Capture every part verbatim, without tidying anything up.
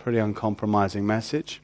pretty uncompromising message.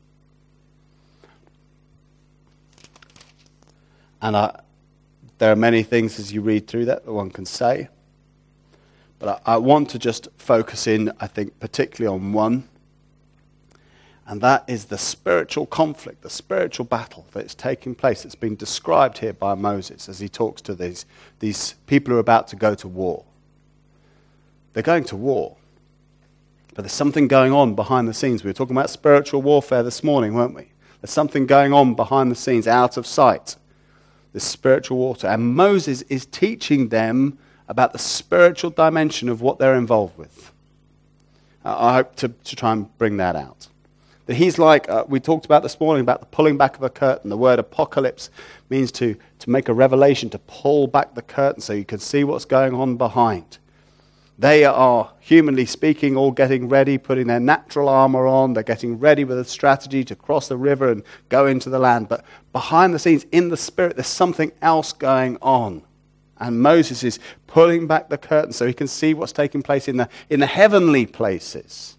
And I, there are many things as you read through that that one can say. But I, I want to just focus in, I think, particularly on one. And that is the spiritual conflict, the spiritual battle that is taking place. It's been described here by Moses as he talks to these, these people who are about to go to war. They're going to war. But there's something going on behind the scenes. We were talking about spiritual warfare this morning, weren't we? There's something going on behind the scenes, out of sight. This spiritual warfare. And Moses is teaching them about the spiritual dimension of what they're involved with. Uh, I hope to, to try and bring that out. That he's like, uh, we talked about this morning about the pulling back of a curtain. The word apocalypse means to, to make a revelation, to pull back the curtain so you can see what's going on behind. They are, humanly speaking, all getting ready, putting their natural armor on. They're getting ready with a strategy to cross the river and go into the land. But behind the scenes, in the spirit, there's something else going on. And Moses is pulling back the curtain so he can see what's taking place in the, in the heavenly places.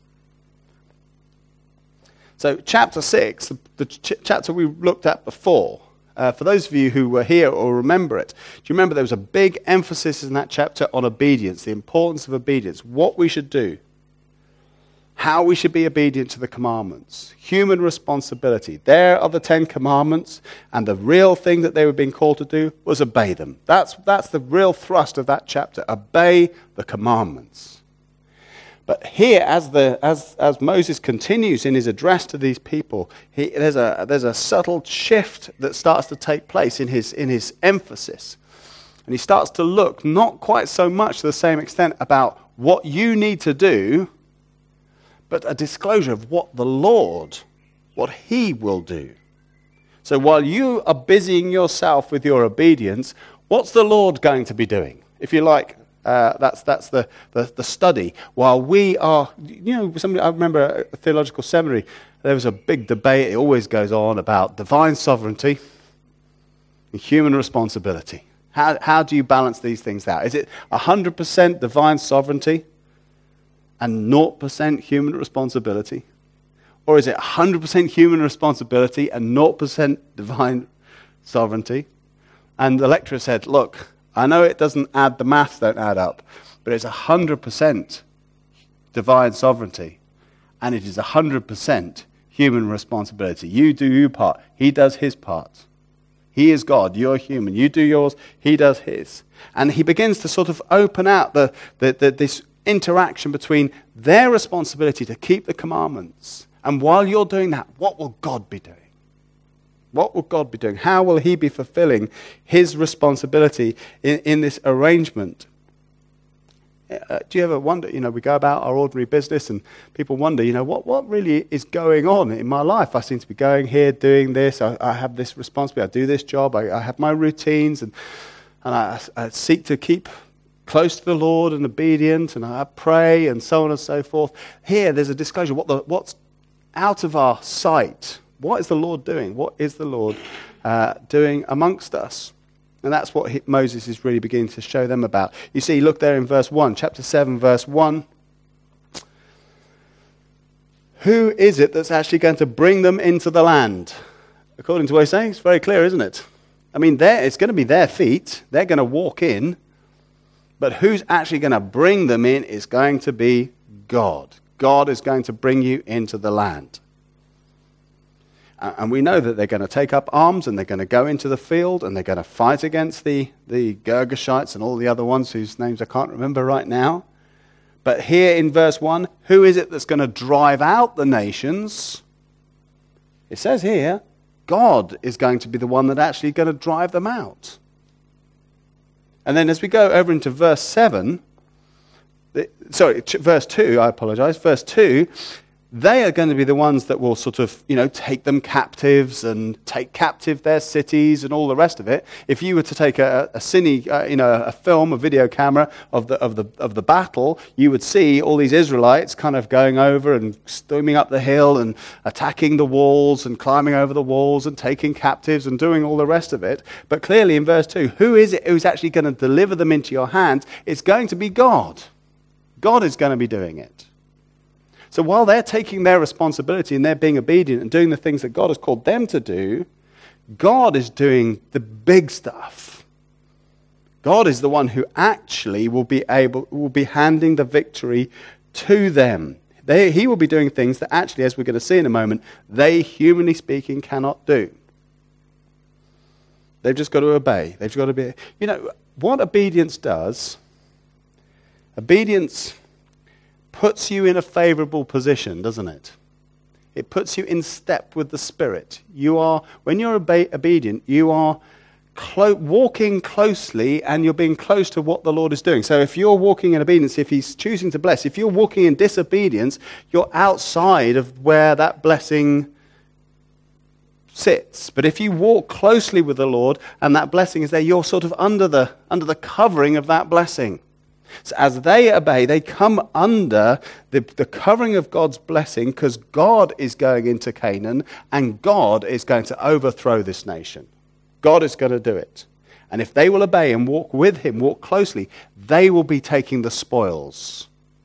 So chapter six, the, the ch- chapter we looked at before, uh, for those of you who were here or remember it, do you remember there was a big emphasis in that chapter on obedience, the importance of obedience, what we should do, how we should be obedient to the commandments, human responsibility. There are the Ten Commandments, and the real thing that they were being called to do was obey them. That's, that's the real thrust of that chapter, obey the commandments. But here, as the as as Moses continues in his address to these people, he, there's a there's a subtle shift that starts to take place in his in his emphasis, and he starts to look not quite so much to the same extent about what you need to do, but a disclosure of what the Lord, what He will do. So while you are busying yourself with your obedience, what's the Lord going to be doing? If you like. Uh, that's that's the, the, the study. While we are, you know, somebody, I remember at a theological seminary, there was a big debate, it always goes on, about divine sovereignty and human responsibility. How, how do you balance these things out? Is it one hundred percent divine sovereignty and zero percent human responsibility? Or is it one hundred percent human responsibility and zero percent divine sovereignty? And the lecturer said, look, I know it doesn't add, the maths don't add up, but it's one hundred percent divine sovereignty, and it is one hundred percent human responsibility. You do your part, He does His part. He is God, you're human. You do yours, He does His. And he begins to sort of open out the, the, the this interaction between their responsibility to keep the commandments, and while you're doing that, what will God be doing? What will God be doing? How will He be fulfilling His responsibility in, in this arrangement? Uh, do you ever wonder, you know, we go about our ordinary business and people wonder, you know, what, what really is going on in my life? I seem to be going here, doing this. I, I have this responsibility. I do this job. I, I have my routines and, and I, I seek to keep close to the Lord and obedient, and I pray and so on and so forth. Here, there's a disclosure. What the, what's out of our sight? What is the Lord doing? What is the Lord uh, doing amongst us? And that's what he, Moses is really beginning to show them about. You see, look there in verse one, chapter seven, verse one. Who is it that's actually going to bring them into the land? According to what he's saying, it's very clear, isn't it? I mean, it's going to be their feet. They're going to walk in. But who's actually going to bring them in is going to be God. God is going to bring you into the land. And we know that they're going to take up arms and they're going to go into the field and they're going to fight against the, the Girgashites and all the other ones whose names I can't remember right now. But here in verse one, who is it that's going to drive out the nations? It says here, God is going to be the one that actually going to drive them out. And then as we go over into verse seven, the, sorry, verse two, I apologize, verse two, they are going to be the ones that will sort of, you know, take them captives and take captive their cities and all the rest of it. If you were to take a, a cine, uh, you know, a film, a video camera of the of the of the battle, you would see all these Israelites kind of going over and storming up the hill and attacking the walls and climbing over the walls and taking captives and doing all the rest of it. But clearly in verse two, who is it who's actually going to deliver them into your hands? It's going to be God. God is going to be doing it. So while they're taking their responsibility and they're being obedient and doing the things that God has called them to do, God is doing the big stuff. God is the one who actually will be able, will be handing the victory to them. They, he will be doing things that actually, as we're going to see in a moment, they, humanly speaking, cannot do. They've just got to obey. They've got to be... You know, what obedience does, obedience puts you in a favorable position, doesn't it? It puts you in step with the Spirit. You are, when you're obe- obedient, you are clo- walking closely and you're being close to what the Lord is doing. So if you're walking in obedience, if he's choosing to bless, if you're walking in disobedience, you're outside of where that blessing sits. But if you walk closely with the Lord and that blessing is there, you're sort of under the under the covering of that blessing. So as they obey, they come under the, the covering of God's blessing because God is going into Canaan and God is going to overthrow this nation. God is going to do it. And if they will obey and walk with him, walk closely, they will be taking the spoils.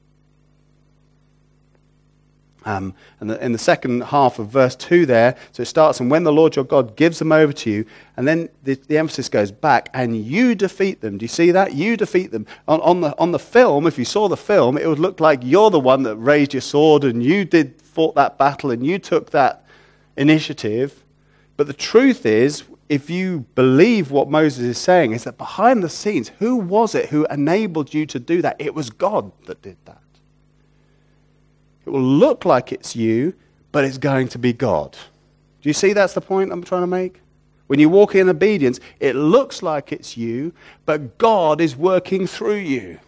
Um, and the, in the second half of verse two there, so it starts, and when the Lord your God gives them over to you, and then the, the emphasis goes back, and you defeat them. Do you see that? You defeat them. On, on, the, on the film, if you saw the film, it would look like you're the one that raised your sword, and you did fought that battle, and you took that initiative. But the truth is, if you believe what Moses is saying, is that behind the scenes, who was it who enabled you to do that? It was God that did that. It will look like it's you, but it's going to be God. Do you see that's the point I'm trying to make? When you walk in obedience, it looks like it's you, but God is working through you.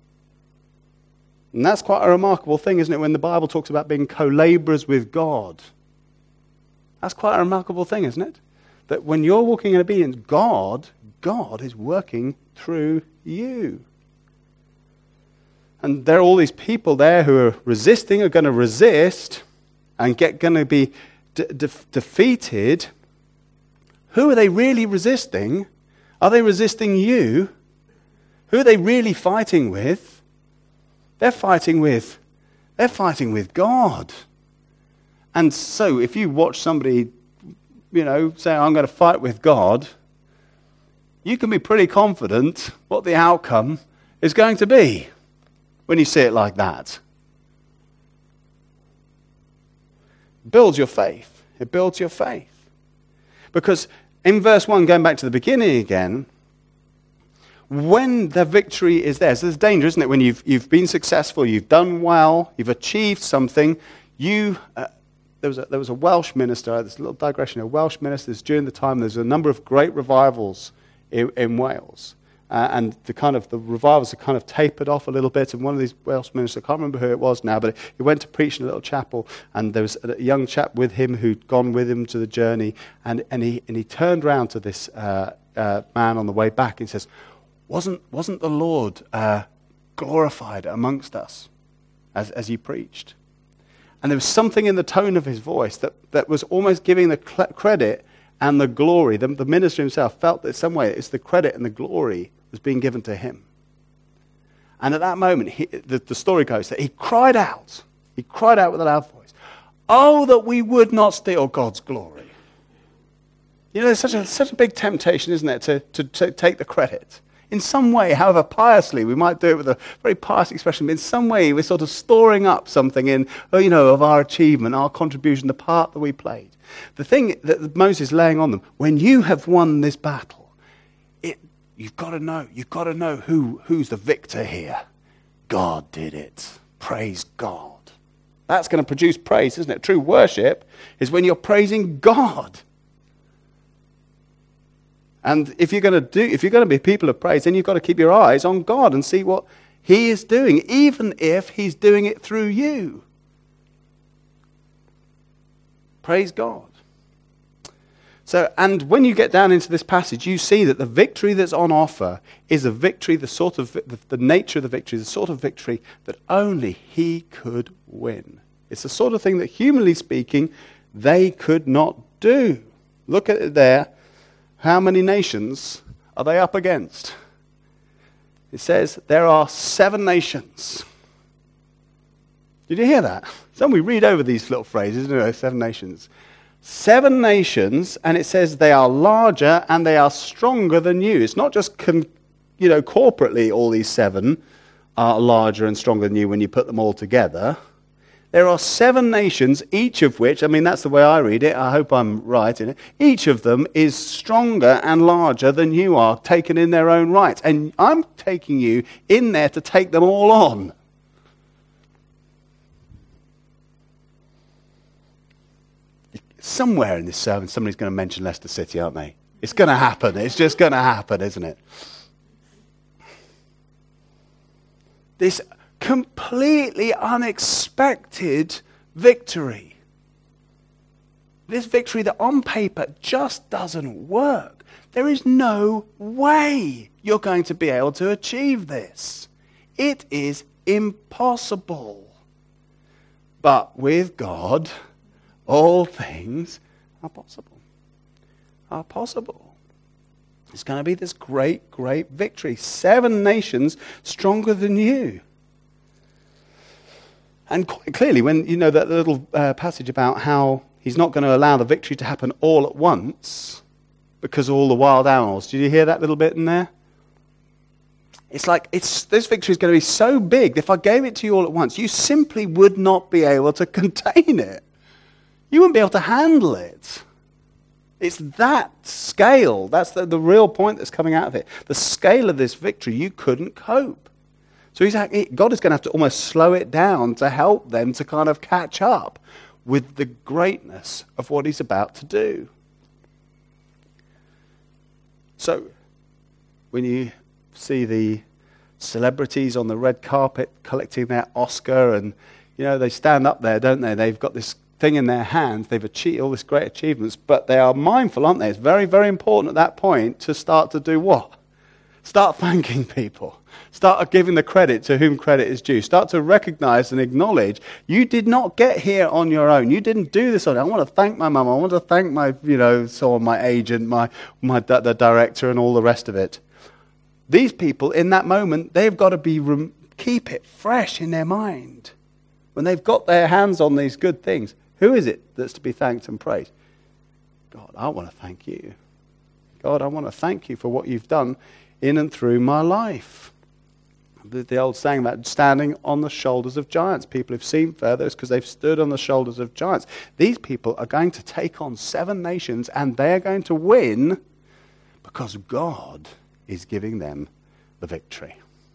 And that's quite a remarkable thing, isn't it, when the Bible talks about being co-laborers with God. That's quite a remarkable thing, isn't it? That when you're walking in obedience, God, God is working through you. And there are all these people there who are resisting, are going to resist, and get going to be de- de- defeated. Who are they really resisting? Are they resisting you? Who are they really fighting with? They're fighting with, they're fighting with God. And so, if you watch somebody, you know, say, "I'm going to fight with God," you can be pretty confident what the outcome is going to be. When you see it like that, it builds your faith. It builds your faith. Because in verse one, going back to the beginning again, when the victory is there, so there's danger, isn't it? When you've, you've been successful, you've done well, you've achieved something, you... Uh, There was, a, there was a Welsh minister, this little digression, a Welsh ministers during the time, there's a number of great revivals in, in Wales. Uh, and the kind of the revivals are kind of tapered off a little bit. And one of these Welsh ministers, I can't remember who it was now, but he went to preach in a little chapel, and there was a young chap with him who'd gone with him to the journey, and, and he and he turned round to this uh, uh, man on the way back and says, "Wasn't wasn't the Lord uh, glorified amongst us as as you preached?" And there was something in the tone of his voice that, that was almost giving the cl- credit and the glory. The, the minister himself felt that in some way it's the credit and the glory was being given to him. And at that moment, he, the, the story goes that he cried out. He cried out with a loud voice, "Oh, that we would not steal God's glory." You know, there's such a, such a big temptation, isn't it, to, to, to take the credit. In some way, however piously, we might do it with a very pious expression, but in some way we're sort of storing up something in, you know, of our achievement, our contribution, the part that we played. The thing that Moses is laying on them, when you have won this battle, it, you've got to know, you've got to know who, who's the victor here. God did it. Praise God. That's going to produce praise, isn't it? True worship is when you're praising God. And if you're going to do, if you're going to be people of praise, then you've got to keep your eyes on God and see what He is doing, even if He's doing it through you. Praise God. So, and when you get down into this passage, you see that the victory that's on offer is a victory, the sort of the, the nature of the victory, the sort of victory that only He could win. It's the sort of thing that, humanly speaking, they could not do. Look at it there. How many nations are they up against? It says there are seven nations. Did you hear that? So we read over these little phrases, you know, seven nations. Seven nations, and it says they are larger and they are stronger than you. It's not just, con, you know, corporately all these seven are larger and stronger than you when you put them all together. There are seven nations, each of which, I mean, that's the way I read it. I hope I'm right in it. Each of them is stronger and larger than you are, taken in their own right. And I'm taking you in there to take them all on. Somewhere in this sermon, somebody's going to mention Leicester City, aren't they? It's going to happen. It's just going to happen, isn't it? This completely unexpected victory. This victory that on paper just doesn't work. There is no way you're going to be able to achieve this. It is impossible. But with God, all things are possible. Are possible. It's going to be this great, great victory. Seven nations stronger than you. And quite clearly, when you know that little uh, passage about how he's not going to allow the victory to happen all at once because of all the wild animals. Did you hear that little bit in there? It's like it's this victory is going to be so big that if I gave it to you all at once, you simply would not be able to contain it. You wouldn't be able to handle it. It's that scale. That's the, the real point that's coming out of it. The scale of this victory, you couldn't cope. So he's, God is going to have to almost slow it down to help them to kind of catch up with the greatness of what he's about to do. So, when you see the celebrities on the red carpet collecting their Oscar, and, you know, they stand up there, don't they? They've got this thing in their hands. They've achieved all these great achievements, but they are mindful, aren't they? It's very, very important at that point to start to do what? Start thanking people. Start giving the credit to whom credit is due. Start to recognize and acknowledge you did not get here on your own. You didn't do this on your own. I want to thank my mum. I want to thank my, you know, so on my agent, my, my the director, and all the rest of it. These people, in that moment, they've got to be rem- keep it fresh in their mind. When they've got their hands on these good things, who is it that's to be thanked and praised? God, I want to thank you. God, I want to thank you for what you've done in and through my life. The, the old saying about standing on the shoulders of giants. People who've seen further is because they've stood on the shoulders of giants. These people are going to take on seven nations, and they're going to win because God is giving them the victory.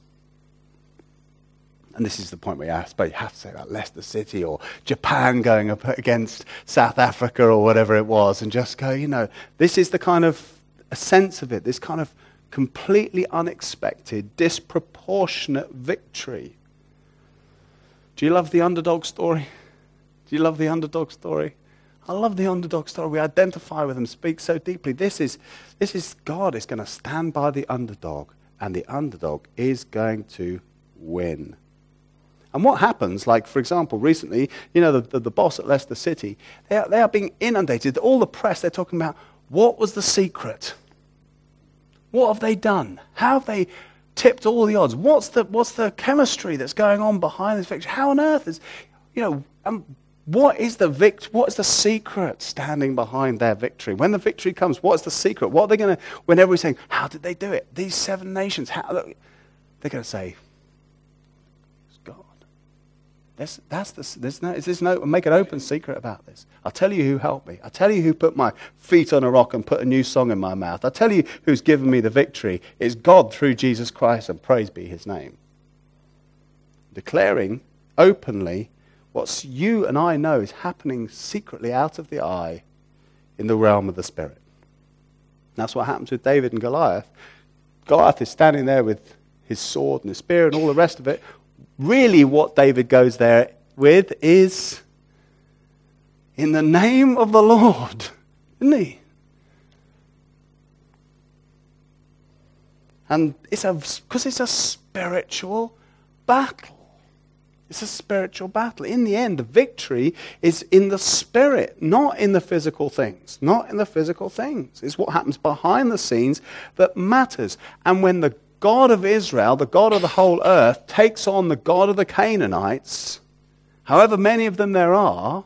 And this is the point where you have, you have to say about Leicester City or Japan going up against South Africa or whatever it was, and just go, you know, this is the kind of a sense of it, this kind of completely unexpected, disproportionate victory. Do you love the underdog story? Do you love the underdog story? I love the underdog story. We identify with them, speak so deeply. This is, this is God is going to stand by the underdog, and the underdog is going to win. And what happens, like, for example, recently, you know, the, the, the boss at Leicester City, they are, they are being inundated. All the press, they're talking about, what was the secret? What have they done? How have they tipped all the odds? What's the what's the chemistry that's going on behind this victory? How on earth is, you know, um, what is the vict? What is the secret standing behind their victory? When the victory comes, what's the secret? What are they going to? When everybody's saying, how did they do it? These seven nations, how? They're going to say, it's God. That's that's the. There's no. There's no. Make an open secret about this. I'll tell you who helped me. I'll tell you who put my feet on a rock and put a new song in my mouth. I'll tell you who's given me the victory. It's God through Jesus Christ, and praise be his name. Declaring openly what you and I know is happening secretly out of the eye in the realm of the Spirit. That's what happens with David and Goliath. Goliath is standing there with his sword and his spear and all the rest of it. Really what David goes there with is, in the name of the Lord, isn't he? And it's a because it's a spiritual battle. It's a spiritual battle. In the end, the victory is in the spirit, not in the physical things. Not in the physical things. It's what happens behind the scenes that matters. And when the God of Israel, the God of the whole earth, takes on the God of the Canaanites, however many of them there are,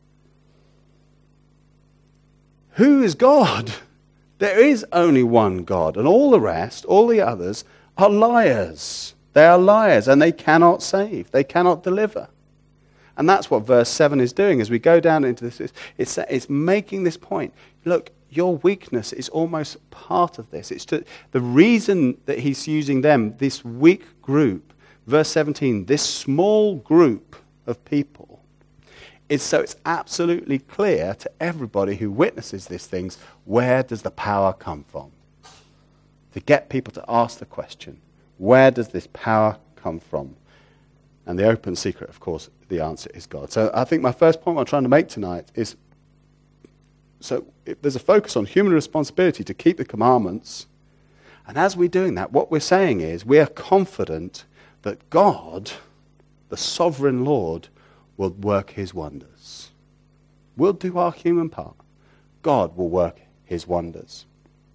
who is God? There is only one God, and all the rest, all the others, are liars. They are liars, and they cannot save. They cannot deliver. And that's what verse seven is doing as we go down into this. It's, it's making this point. Look, your weakness is almost part of this. It's to, the reason that he's using them, this weak group, verse seventeen, this small group of people, is so it's absolutely clear to everybody who witnesses these things, where does the power come from? To get people to ask the question, where does this power come from? And the open secret, of course, the answer is God. So I think my first point I'm trying to make tonight is, so if there's a focus on human responsibility to keep the commandments. And as we're doing that, what we're saying is we are confident that God, the sovereign Lord, will work his wonders. We'll do our human part. God will work his wonders.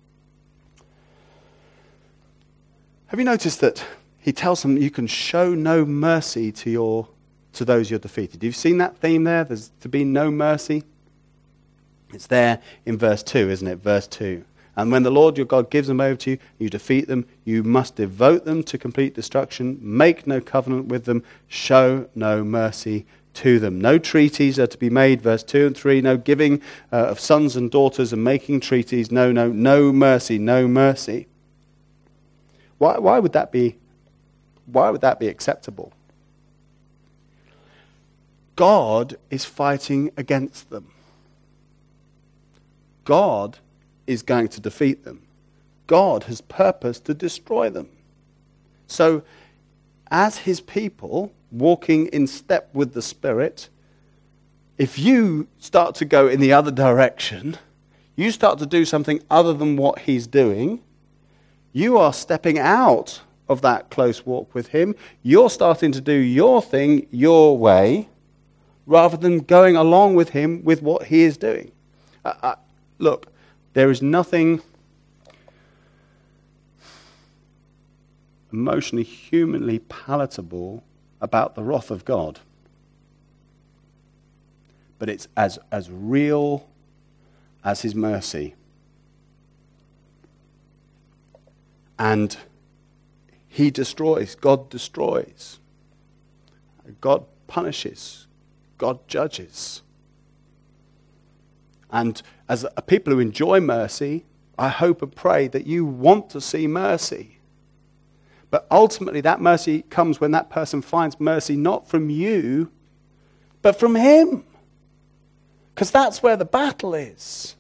Have you noticed that he tells them you can show no mercy to your to those you're defeated? You've seen that theme there? There's to be no mercy. It's there in verse two, isn't it? Verse two. And when the Lord your God gives them over to you, you defeat them, you must devote them to complete destruction, make no covenant with them, show no mercy to them. No treaties are to be made, verse two and three, no giving uh, of sons and daughters and making treaties, no, no, no mercy, no mercy. Why, why would that be, why would that be acceptable? God is fighting against them. God is going to defeat them. God has purposed to destroy them. So, as his people, walking in step with the Spirit, if you start to go in the other direction, you start to do something other than what he's doing, you are stepping out of that close walk with him. You're starting to do your thing your way, rather than going along with him with what he is doing. Uh, uh, look, there is nothing emotionally, humanly palatable about the wrath of God. But it's as, as real as his mercy. And he destroys, God destroys. God punishes, God judges. And as a people who enjoy mercy, I hope and pray that you want to see mercy. But ultimately that mercy comes when that person finds mercy not from you, but from him. Because that's where the battle is.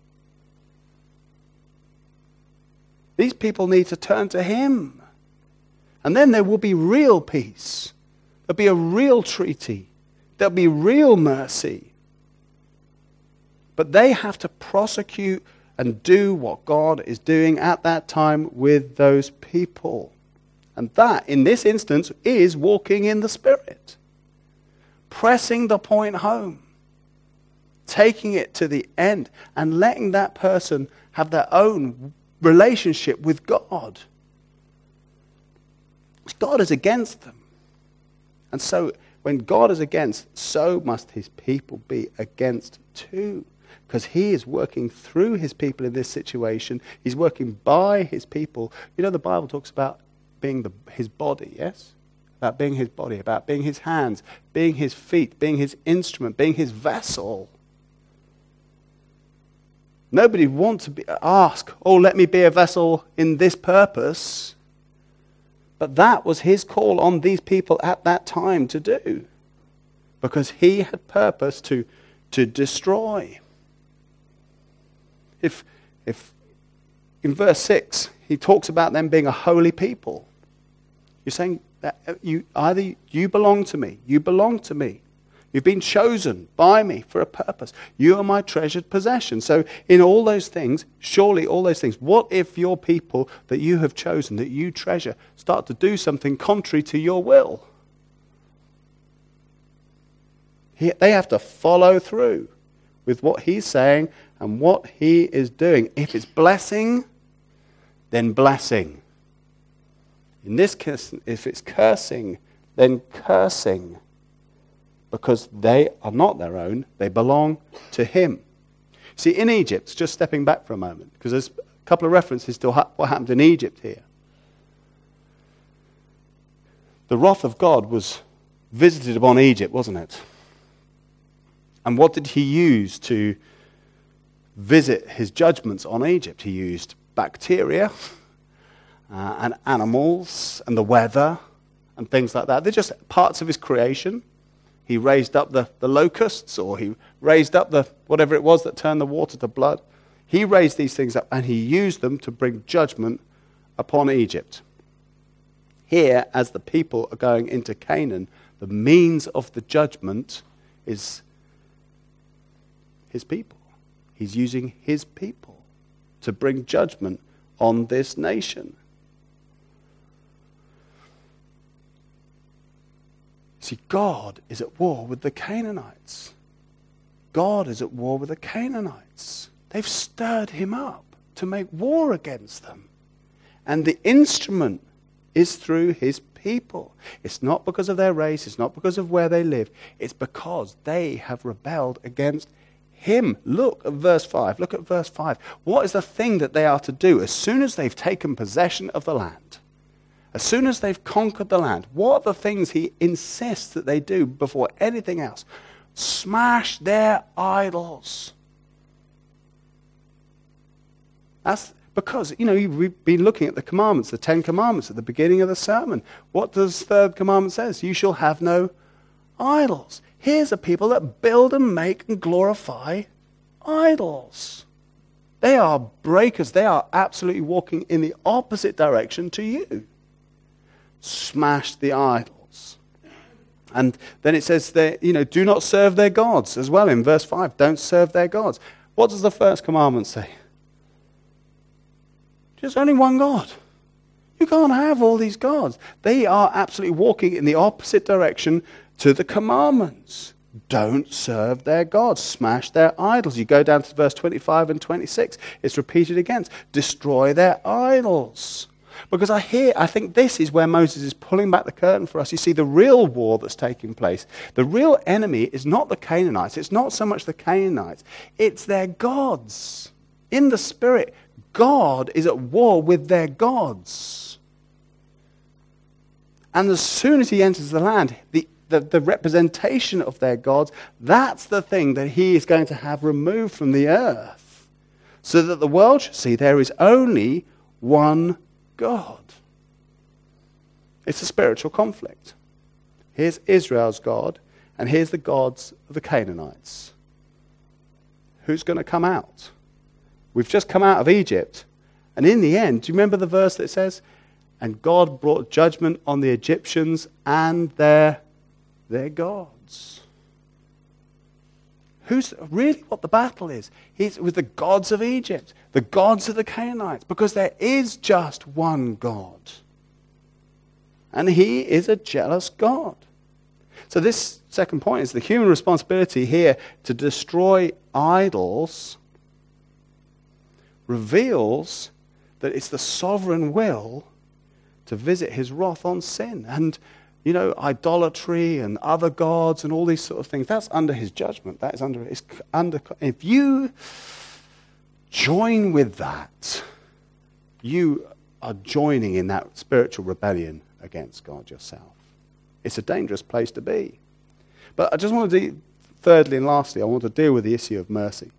These people need to turn to him. And then there will be real peace. There'll be a real treaty. There'll be real mercy. But they have to prosecute and do what God is doing at that time with those people. And that, in this instance, is walking in the Spirit. Pressing the point home. Taking it to the end and letting that person have their own relationship with God. God is against them. And so, when God is against, so must his people be against too. Because he is working through his people in this situation. He's working by his people. You know, the Bible talks about being the, his body, yes? About being his body, about being his hands, being his feet, being his instrument, being his vessel. Nobody wants to be, ask, oh, let me be a vessel in this purpose. But that was his call on these people at that time to do. Because he had purpose to, to destroy. If, if in verse six, he talks about them being a holy people. You're saying that you either you belong to me, you belong to me. You've been chosen by me for a purpose. You are my treasured possession. So in all those things, surely all those things, what if your people that you have chosen, that you treasure, start to do something contrary to your will? He, they have to follow through with what he's saying and what he is doing. If it's blessing, then blessing. In this case, if it's cursing, then cursing. because they are not their own, they belong to him. See, in Egypt, just stepping back for a moment, because there's a couple of references to what happened in Egypt here. The wrath of God was visited upon Egypt, wasn't it? And what did he use to visit his judgments on Egypt? He used bacteria uh, and animals and the weather and things like that. They're just parts of his creation. He raised up the, the locusts, or he raised up the whatever it was that turned the water to blood. He raised these things up, and he used them to bring judgment upon Egypt. Here, as the people are going into Canaan, the means of the judgment is his people. He's using his people to bring judgment on this nation. See, God is at war with the Canaanites. God is at war with the Canaanites. They've stirred him up to make war against them. And the instrument is through his people. It's not because of their race. It's not because of where they live. It's because they have rebelled against him. Look at verse five. Look at verse five. What is the thing that they are to do as soon as they've taken possession of the land? As soon as they've conquered the land, what are the things he insists that they do before anything else? Smash their idols. That's because, you know, we've been looking at the commandments, the Ten Commandments at the beginning of the sermon. What does the third commandment say? You shall have no idols. Here's a people that build and make and glorify idols. They are breakers. They are absolutely walking in the opposite direction to you. Smash the idols. And then it says that, you know, do not serve their gods as well in verse five. Don't serve their gods. What does the first commandment say? There's only one God. You can't have all these gods. They are absolutely walking in the opposite direction to the commandments. Don't serve their gods. Smash their idols. You go down to verse twenty-five and twenty-six. It's repeated again. Destroy their idols. Because I hear, I think this is where Moses is pulling back the curtain for us. You see, the real war that's taking place, the real enemy is not the Canaanites. It's not so much the Canaanites. It's their gods. In the spirit, God is at war with their gods. And as soon as he enters the land, the, the, the representation of their gods, that's the thing that he is going to have removed from the earth. So that the world should see there is only one God. It's a spiritual conflict. Here's Israel's God, and here's the gods of the Canaanites. Who's going to come out? We've just come out of Egypt, and in the end, do you remember the verse that says, and God brought judgment on the Egyptians and their, their gods. Who's really what the battle is? It's with the gods of Egypt, the gods of the Canaanites, because there is just one God. And he is a jealous God. So this second point is the human responsibility here to destroy idols reveals that it's the sovereign will to visit his wrath on sin. And you know, idolatry and other gods and all these sort of things, that's under his judgment. That is under, it's under, if you join with that, you are joining in that spiritual rebellion against God yourself. It's a dangerous place to be. But I just want to do, thirdly and lastly, I want to deal with the issue of mercy.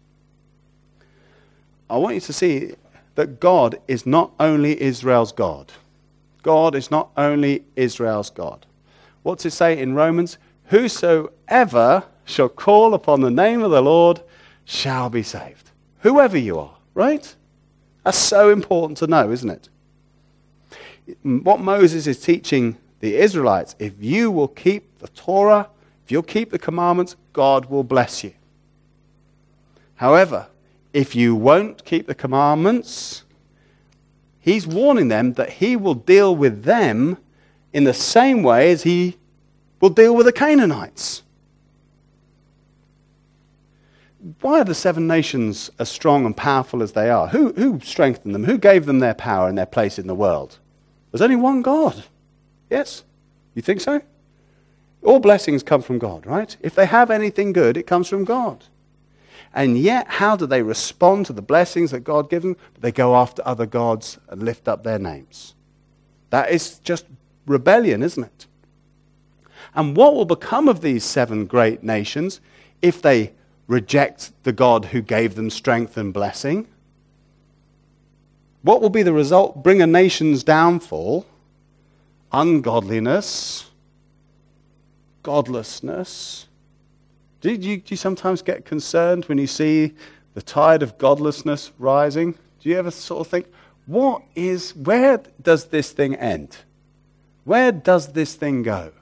I want you to see that God is not only Israel's God. God is not only Israel's God. What's it say in Romans? Whosoever shall call upon the name of the Lord shall be saved. Whoever you are, right? That's so important to know, isn't it? What Moses is teaching the Israelites, if you will keep the Torah, if you'll keep the commandments, God will bless you. However, if you won't keep the commandments, he's warning them that he will deal with them in the same way as he will deal with the Canaanites. Why are the seven nations as strong and powerful as they are? Who, who strengthened them? Who gave them their power and their place in the world? There's only one God. Yes? You think so? All blessings come from God, right? If they have anything good, it comes from God. And yet, how do they respond to the blessings that God gives them? They go after other gods and lift up their names. That is just rebellion, isn't it? And what will become of these seven great nations if they reject the God who gave them strength and blessing? What will be the result? Bring a nation's downfall, ungodliness, godlessness. Do you, do you sometimes get concerned when you see the tide of godlessness rising? Do you ever sort of think, what is, where does this thing end? Where does this thing go?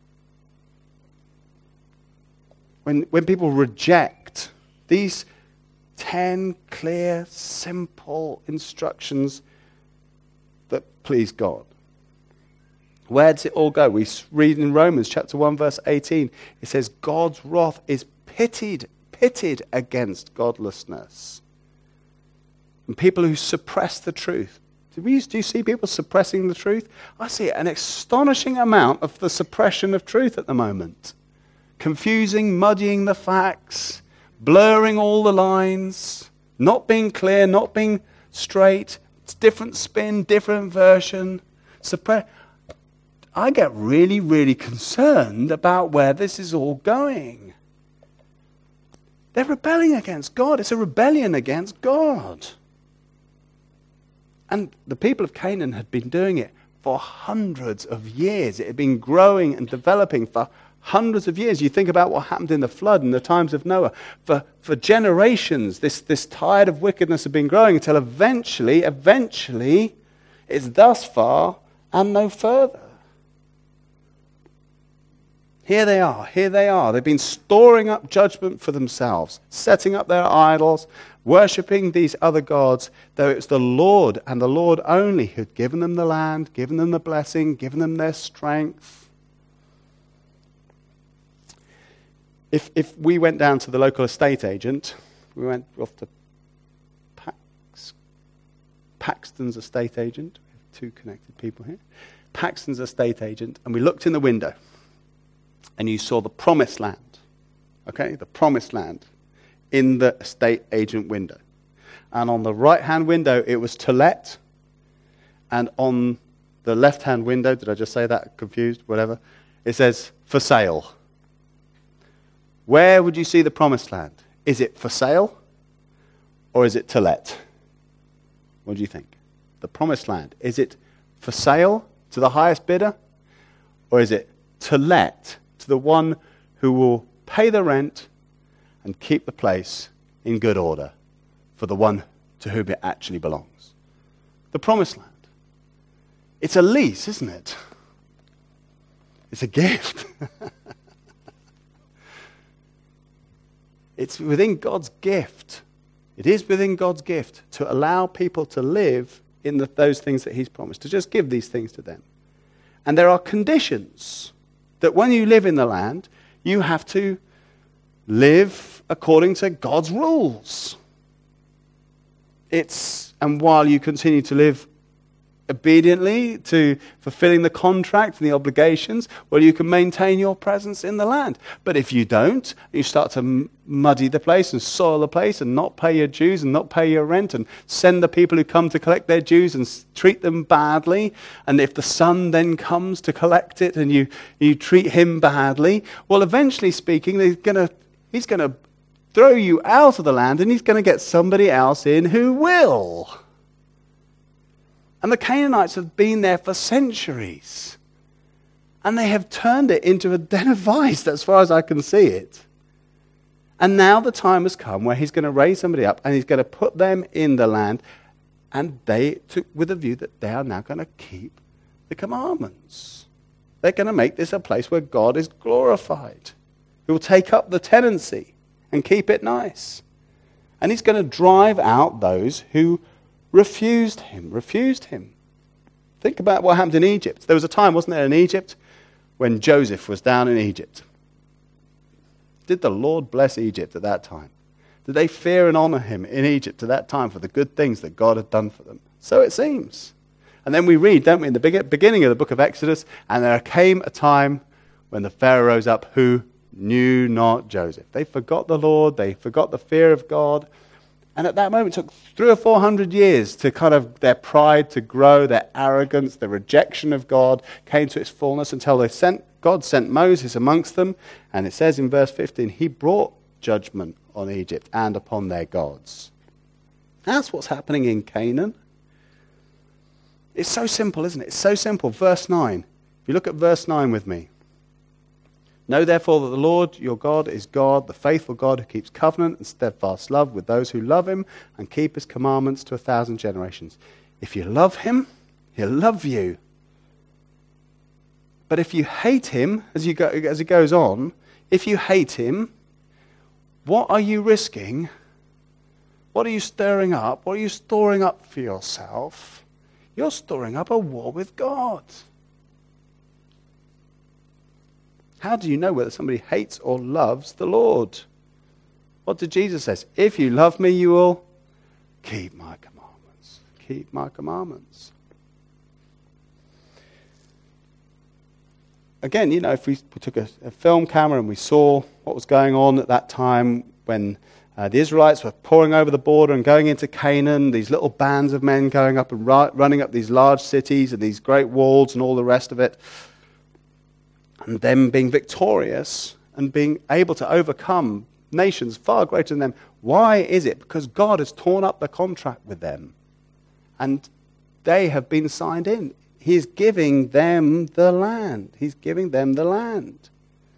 When, when people reject these ten clear, simple instructions that please God. Where does it all go? We read in Romans chapter one, verse eighteen. It says, God's wrath is pitted, pitted against godlessness. And people who suppress the truth. Do, we, do you see people suppressing the truth? I see an astonishing amount of the suppression of truth at the moment. Confusing, muddying the facts, blurring all the lines, not being clear, not being straight. It's different spin, different version. Suppre- I get really, really concerned about where this is all going. They're rebelling against God. It's a rebellion against God. And the people of Canaan had been doing it for hundreds of years. It had been growing and developing for hundreds of years. You think about what happened in the flood and the times of Noah. For, for generations, this, this tide of wickedness had been growing until eventually, eventually, it's thus far and no further. Here they are, here they are. They've been storing up judgment for themselves, setting up their idols, worshipping these other gods, though it was the Lord and the Lord only who'd given them the land, given them the blessing, given them their strength. If if we went down to the local estate agent, we went off to Pax, Paxton's estate agent. We have two connected people here. Paxton's estate agent, and we looked in the window, and you saw the promised land. Okay, the promised land in the estate agent window. And on the right-hand window, it was to let, and on the left-hand window, did I just say that? Confused? Whatever. It says, for sale. Where would you see the promised land? Is it for sale or is it to let? What do you think? The promised land, is it for sale to the highest bidder or is it to let to the one who will pay the rent and keep the place in good order for the one to whom it actually belongs? The promised land. It's a lease, isn't it? It's a gift. It's within God's gift. It is within God's gift to allow people to live in the, those things that he's promised, to just give these things to them. And there are conditions that when you live in the land, you have to live according to God's rules. It's, and while you continue to live obediently to fulfilling the contract and the obligations, well, you can maintain your presence in the land. But if you don't, you start to m- muddy the place and soil the place and not pay your dues and not pay your rent and send the people who come to collect their dues and s- treat them badly. And if the son then comes to collect it and you, you treat him badly, well, eventually speaking, he's going to he's going to throw you out of the land and he's going to get somebody else in who will. And the Canaanites have been there for centuries. And they have turned it into a den of vice, as far as I can see it. And now the time has come where he's going to raise somebody up and he's going to put them in the land. And they took with a view that they are now going to keep the commandments. They're going to make this a place where God is glorified. He will take up the tenancy and keep it nice. And he's going to drive out those who refused him, refused him. Think about what happened in Egypt. There was a time, wasn't there, in Egypt, when Joseph was down in Egypt. Did the Lord bless Egypt at that time? Did they fear and honor him in Egypt at that time for the good things that God had done for them? So it seems. And then we read, don't we, in the beginning of the book of Exodus, and there came a time when the Pharaoh rose up who knew not Joseph. They forgot the Lord, they forgot the fear of God, and at that moment it took three or four hundred years to kind of their pride to grow, their arrogance, their rejection of God came to its fullness until they sent God sent Moses amongst them, and it says in verse fifteen, he brought judgment on Egypt and upon their gods. That's what's happening in Canaan. It's so simple, isn't it? It's so simple. Verse nine. If you look at verse nine with me. Know therefore that the Lord your God is God, the faithful God who keeps covenant and steadfast love with those who love him and keep his commandments to a thousand generations. If you love him, he'll love you. But if you hate him, as you go, as it goes on, if you hate him, what are you risking? What are you stirring up? What are you storing up for yourself? You're storing up a war with God. How do you know whether somebody hates or loves the Lord? What did Jesus say? If you love me, you will keep my commandments. Keep my commandments. Again, you know, if we took a, a film camera and we saw what was going on at that time when uh, the Israelites were pouring over the border and going into Canaan, these little bands of men going up and ru- running up these large cities and these great walls and all the rest of it, and them being victorious and being able to overcome nations far greater than them. Why is it? Because God has torn up the contract with them, and they have been signed in. He's giving them the land. He's giving them the land.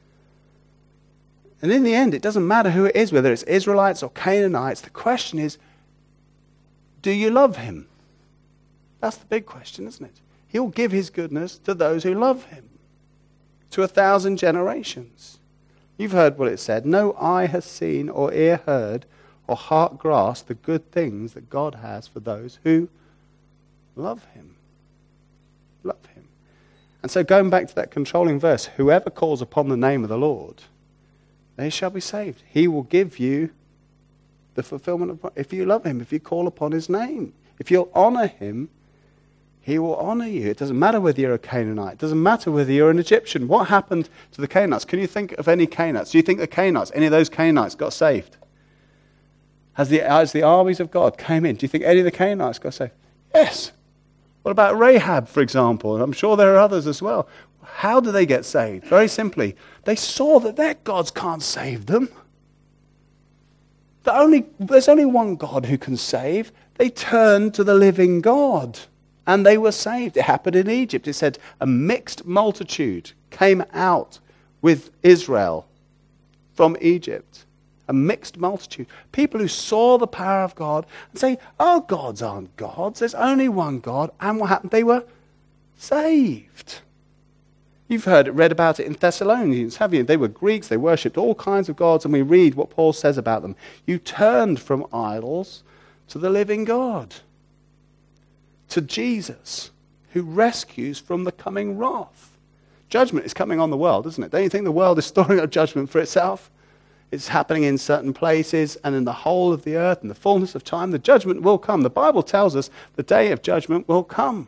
And in the end, it doesn't matter who it is, whether it's Israelites or Canaanites. The question is, do you love him? That's the big question, isn't it? He'll give his goodness to those who love him, to a thousand generations. You've heard what it said. No eye has seen or ear heard or heart grasped the good things that God has for those who love him. Love him. And so going back to that controlling verse, whoever calls upon the name of the Lord, they shall be saved. He will give you the fulfillment of, if you love him, if you call upon his name. If you'll honor him, he will honor you. It doesn't matter whether you're a Canaanite. It doesn't matter whether you're an Egyptian. What happened to the Canaanites? Can you think of any Canaanites? Do you think the Canaanites, any of those Canaanites got saved? As the, as the armies of God came in, do you think any of the Canaanites got saved? Yes. What about Rahab, for example? And I'm sure there are others as well. How do they get saved? Very simply, they saw that their gods can't save them. The only, there's only one God who can save. They turned to the living God, and they were saved. It happened in Egypt. It said a mixed multitude came out with Israel from Egypt. A mixed multitude. People who saw the power of God and say, our gods aren't gods. There's only one God. And what happened? They were saved. You've heard it, read about it in Thessalonians, have you? They were Greeks. They worshipped all kinds of gods. And we read what Paul says about them. You turned from idols to the living God. To Jesus, who rescues from the coming wrath. Judgment is coming on the world, isn't it? Don't you think the world is storing up judgment for itself? It's happening in certain places and in the whole of the earth, in the fullness of time. The judgment will come. The Bible tells us the day of judgment will come.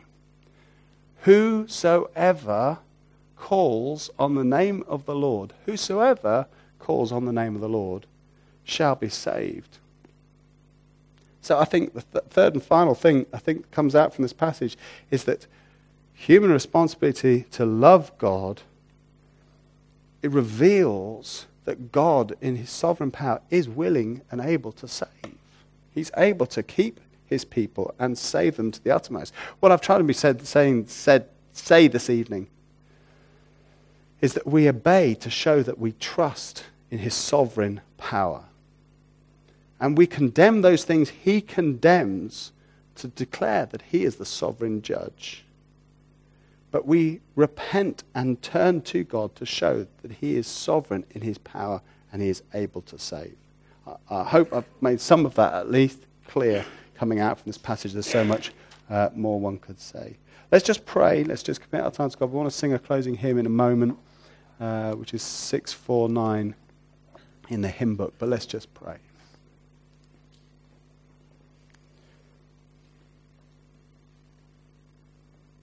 Whosoever calls on the name of the Lord, whosoever calls on the name of the Lord shall be saved. So I think the th- third and final thing I think comes out from this passage is that human responsibility to love God, it reveals that God, in his sovereign power, is willing and able to save. He's able to keep his people and save them to the uttermost. What I've tried to be said, saying, said, say this evening is that we obey to show that we trust in his sovereign power. And we condemn those things he condemns to declare that he is the sovereign judge. But we repent and turn to God to show that he is sovereign in his power and he is able to save. I, I hope I've made some of that at least clear coming out from this passage. There's so much uh, more one could say. Let's just pray. Let's just commit our time to God. We want to sing a closing hymn in a moment, uh, which is six four nine in the hymn book. But let's just pray.